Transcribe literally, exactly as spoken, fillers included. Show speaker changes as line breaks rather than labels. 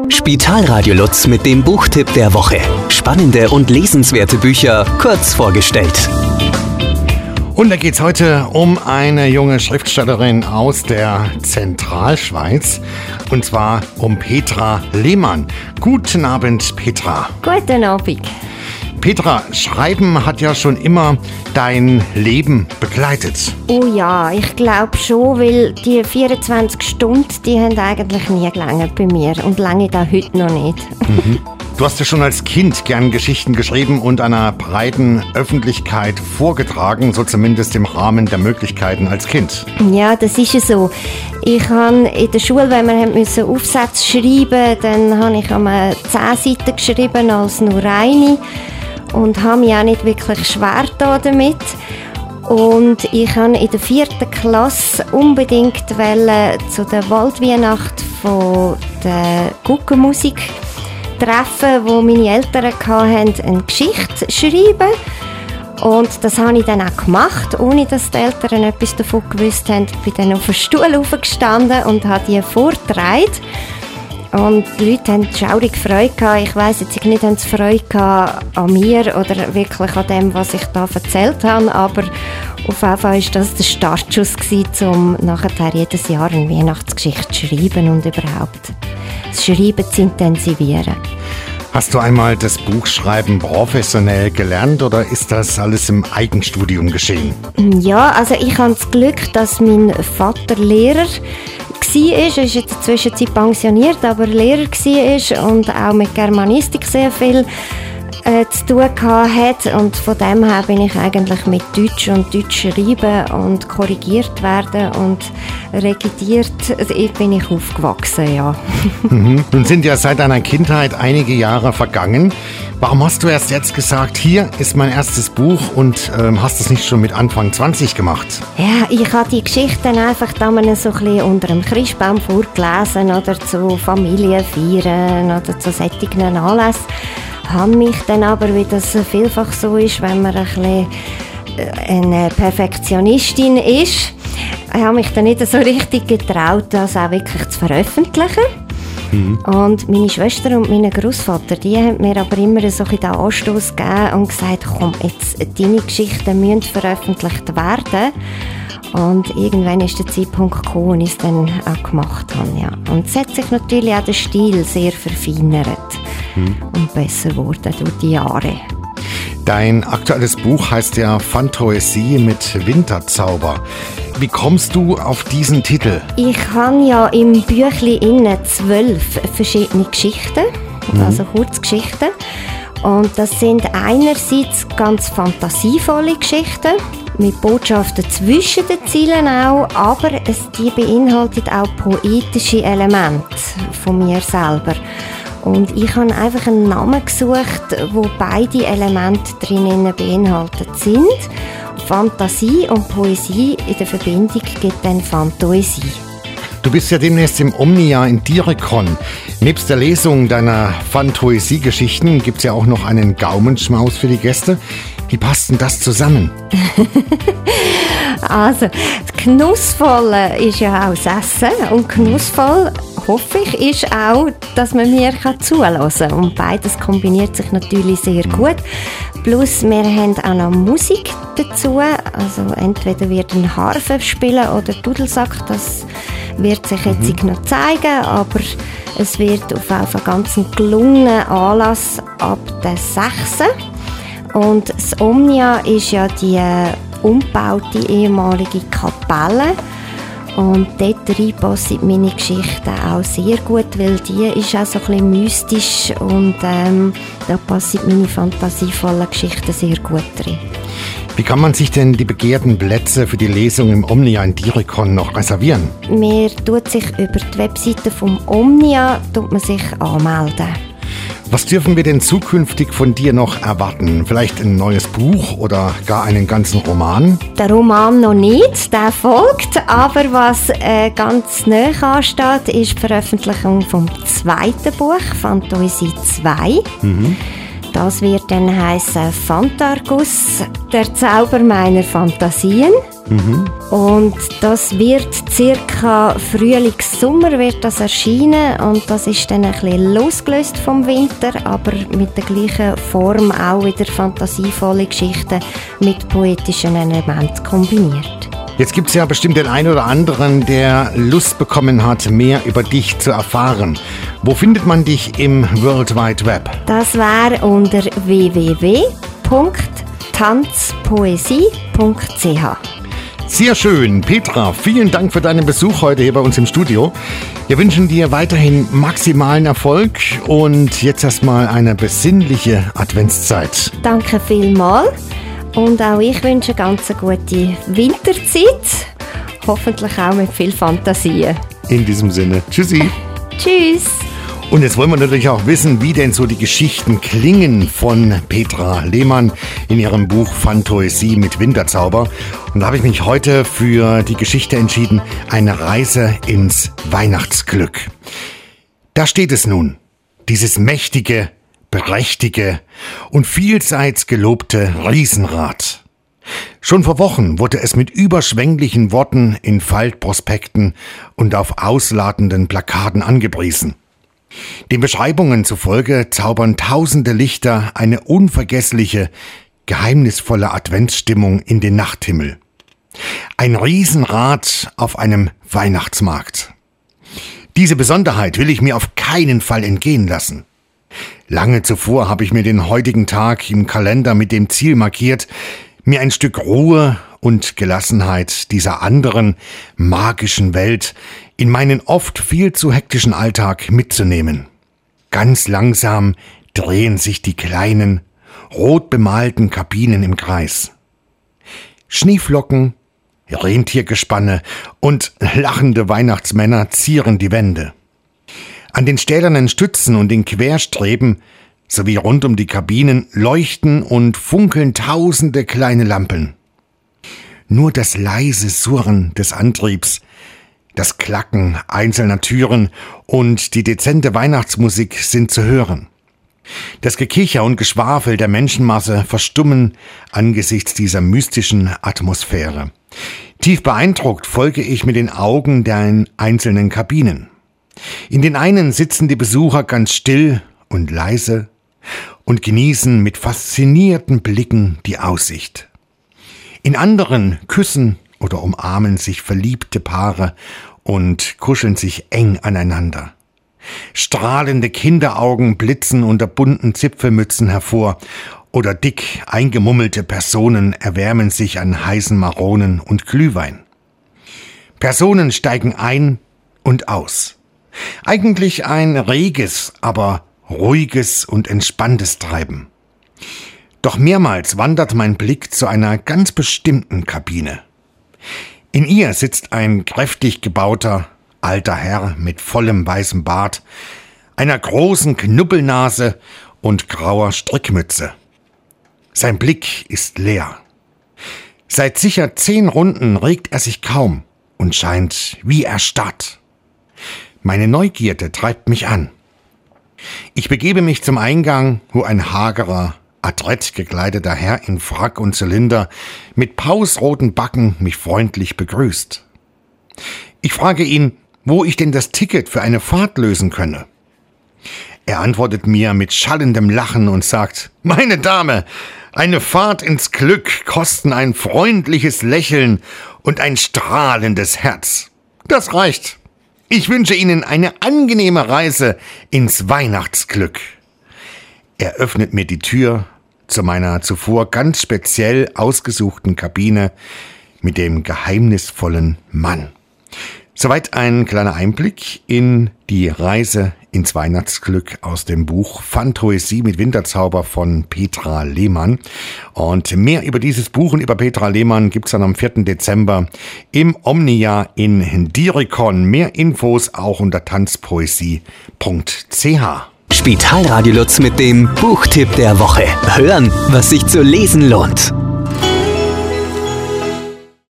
Spitalradio Lutz mit dem Buchtipp der Woche. Spannende und lesenswerte Bücher kurz vorgestellt.
Und da geht es heute um eine junge Schriftstellerin aus der Zentralschweiz. Und zwar um Petra Lehmann. Guten Abend, Petra.
Guten Abend.
Petra, Schreiben hat ja schon immer dein Leben begleitet.
Oh ja, ich glaube schon, weil die vierundzwanzig Stunden, die haben eigentlich nie gelangt bei mir und lange da heute noch nicht.
Mhm. Du hast ja schon als Kind gern Geschichten geschrieben und einer breiten Öffentlichkeit vorgetragen, so zumindest im Rahmen der Möglichkeiten als Kind.
Ja, das ist ja so. Ich habe in der Schule, wenn wir Aufsätze schreiben mussten, dann habe ich einmal zehn Seiten geschrieben als nur eine und habe mich auch nicht wirklich schwer getan damit. Und ich wollte in der vierten Klasse unbedingt zu der Waldweihnacht von der Guckenmusik treffen, wo meine Eltern hatten, eine Geschichte schreiben. Und das habe ich dann auch gemacht, ohne dass die Eltern etwas davon gewusst haben. Ich bin dann auf den Stuhl aufgestanden und habe die vorgetragen. Und die Leute haben schaurig Freude gehabt. Ich weiss jetzt nicht, haben sie Freude gehabt an mir oder wirklich an dem, was ich da erzählt habe. Aber auf jeden Fall war das der Startschuss gewesen, um nachher jedes Jahr eine Weihnachtsgeschichte zu schreiben und überhaupt das Schreiben zu intensivieren.
Hast du einmal das Buchschreiben professionell gelernt oder ist das alles im Eigenstudium geschehen?
Ja, also ich habe das Glück, dass mein Vater Lehrer war. Er ist jetzt in der Zwischenzeit pensioniert, aber Lehrer war und auch mit Germanistik sehr viel äh, zu tun hatte. Und von dem her bin ich eigentlich mit Deutsch und Deutsch schreiben und korrigiert werden und regidiert, ich bin ich aufgewachsen, ja.
Mhm. Nun sind ja seit deiner Kindheit einige Jahre vergangen. Warum hast du erst jetzt gesagt, hier ist mein erstes Buch und ähm, hast es nicht schon mit Anfang zwanzig gemacht?
Ja, ich habe die Geschichten einfach damals so ein bisschen unter dem Christbaum vorgelesen oder zu Familienfeiern oder zu solchen Anlässen. Habe mich dann aber, wie das vielfach so ist, wenn man ein bisschen eine Perfektionistin ist, habe mich dann nicht so richtig getraut, das auch wirklich zu veröffentlichen. Mhm. Und meine Schwester und mein Großvater, die haben mir aber immer so den Anstoß gegeben und gesagt, komm, jetzt, deine Geschichten müssen veröffentlicht werden. Und irgendwann ist der Zeitpunkt gekommen, wo ich es dann auch gemacht habe. Ja. Und es hat sich natürlich auch der Stil sehr verfeinert mhm. und besser geworden durch die Jahre.
Dein aktuelles Buch heißt ja Phantoesie mit Winterzauber. Wie kommst du auf diesen Titel? Ich
habe ja im Büchlein innen zwölf verschiedene Geschichten, mhm. also Kurzgeschichten. Und das sind einerseits ganz fantasievolle Geschichten, mit Botschaften zwischen den Zeilen auch, aber es, die beinhaltet auch poetische Elemente von mir selber. Und ich habe einfach einen Namen gesucht, wo beide Elemente drinnen beinhaltet sind. Fantasie und Poesie in der Verbindung gibt dann Phantoesie.
Du bist ja demnächst im Omnia in Dierekon. Nebst der Lesung deiner Phantoesie-Geschichten gibt es ja auch noch einen Gaumenschmaus für die Gäste. Wie passt denn das zusammen?
Also, das Genussvolle ist ja auch das Essen und genussvoll, hoffe ich, ist auch, dass man mir zuhören kann. Und beides kombiniert sich natürlich sehr gut. Plus, wir haben auch noch Musik dazu. Also, entweder wird ein Harfe spielen oder Dudelsack. Das wird sich jetzt mhm. noch zeigen. Aber es wird auf jeden Fall ganz ein gelungener Anlass ab der sechsten Und das Omnia ist ja die umgebaute ehemalige Kapelle. Und dort rein passen meine Geschichten auch sehr gut, weil die ist auch so ein bisschen mystisch und ähm, da passen meine fantasievollen Geschichten sehr gut drin.
Wie kann man sich denn die begehrten Plätze für die Lesung im Omnia in Dierekon noch reservieren?
Man tut sich über die Webseite vom Omnia tut man sich anmelden.
Was dürfen wir denn zukünftig von dir noch erwarten? Vielleicht ein neues Buch oder gar einen ganzen Roman?
Der Roman noch nicht, der folgt. Aber was äh, ganz nahe ansteht, ist die Veröffentlichung vom zweiten Buch, Phantoesie zwei. Mhm. Das wird dann heissen Fantargus, der Zauber meiner Fantasien. Mhm. Und das wird circa Frühlings-Sommer wird das erscheinen und das ist dann ein bisschen losgelöst vom Winter, aber mit der gleichen Form auch wieder fantasievolle Geschichten mit poetischen Elementen kombiniert.
Jetzt gibt es ja bestimmt den einen oder anderen, der Lust bekommen hat, mehr über dich zu erfahren. Wo findet man dich im World Wide Web?
Das wäre unter w w w punkt tanzpoesie punkt c h.
Sehr schön. Petra, vielen Dank für deinen Besuch heute hier bei uns im Studio. Wir wünschen dir weiterhin maximalen Erfolg und jetzt erstmal eine besinnliche Adventszeit.
Danke vielmals. Und auch ich wünsche ganz eine gute Winterzeit. Hoffentlich auch mit viel Fantasie.
In diesem Sinne, tschüssi.
Tschüss.
Und jetzt wollen wir natürlich auch wissen, wie denn so die Geschichten klingen von Petra Lehmann in ihrem Buch Fantoesie mit Winterzauber. Und da habe ich mich heute für die Geschichte entschieden, eine Reise ins Weihnachtsglück. Da steht es nun, dieses mächtige, prächtige und vielseits gelobte Riesenrad. Schon vor Wochen wurde es mit überschwänglichen Worten in Faltprospekten und auf ausladenden Plakaten angepriesen. Den Beschreibungen zufolge zaubern tausende Lichter eine unvergessliche, geheimnisvolle Adventsstimmung in den Nachthimmel. Ein Riesenrad auf einem Weihnachtsmarkt. Diese Besonderheit will ich mir auf keinen Fall entgehen lassen. Lange zuvor habe ich mir den heutigen Tag im Kalender mit dem Ziel markiert, mir ein Stück Ruhe und Gelassenheit dieser anderen magischen Welt in meinen oft viel zu hektischen Alltag mitzunehmen. Ganz langsam drehen sich die kleinen, rot bemalten Kabinen im Kreis. Schneeflocken, Rentiergespanne und lachende Weihnachtsmänner zieren die Wände. An den stählernen Stützen und den Querstreben sowie rund um die Kabinen leuchten und funkeln tausende kleine Lampen. Nur das leise Surren des Antriebs, das Klacken einzelner Türen und die dezente Weihnachtsmusik sind zu hören. Das Gekicher und Geschwafel der Menschenmasse verstummen angesichts dieser mystischen Atmosphäre. Tief beeindruckt folge ich mit den Augen der einzelnen Kabinen. In den einen sitzen die Besucher ganz still und leise und genießen mit faszinierten Blicken die Aussicht. In anderen küssen oder umarmen sich verliebte Paare und kuscheln sich eng aneinander. Strahlende Kinderaugen blitzen unter bunten Zipfelmützen hervor oder dick eingemummelte Personen erwärmen sich an heißen Maronen und Glühwein. Personen steigen ein und aus. Eigentlich ein reges, aber ruhiges und entspanntes Treiben. Doch mehrmals wandert mein Blick zu einer ganz bestimmten Kabine. In ihr sitzt ein kräftig gebauter, alter Herr mit vollem weißem Bart, einer großen Knubbelnase und grauer Strickmütze. Sein Blick ist leer. Seit sicher zehn Runden regt er sich kaum und scheint wie erstarrt. Meine Neugierde treibt mich an. Ich begebe mich zum Eingang, wo ein hagerer, adrett gekleideter Herr in Frack und Zylinder mit pausroten Backen mich freundlich begrüßt. Ich frage ihn, wo ich denn das Ticket für eine Fahrt lösen könne. Er antwortet mir mit schallendem Lachen und sagt, »Meine Dame, eine Fahrt ins Glück kosten ein freundliches Lächeln und ein strahlendes Herz. Das reicht. Ich wünsche Ihnen eine angenehme Reise ins Weihnachtsglück.« Er öffnet mir die Tür zu meiner zuvor ganz speziell ausgesuchten Kabine mit dem geheimnisvollen Mann. Soweit ein kleiner Einblick in die Reise ins Weihnachtsglück aus dem Buch Fantoesie mit Winterzauber von Petra Lehmann. Und mehr über dieses Buch und über Petra Lehmann gibt's dann am vierten Dezember im Omnia in Dierikon. Mehr Infos auch unter tanzpoesie punkt c h.
Spitalradio Lutz mit dem Buchtipp der Woche. Hören, was sich zu lesen lohnt.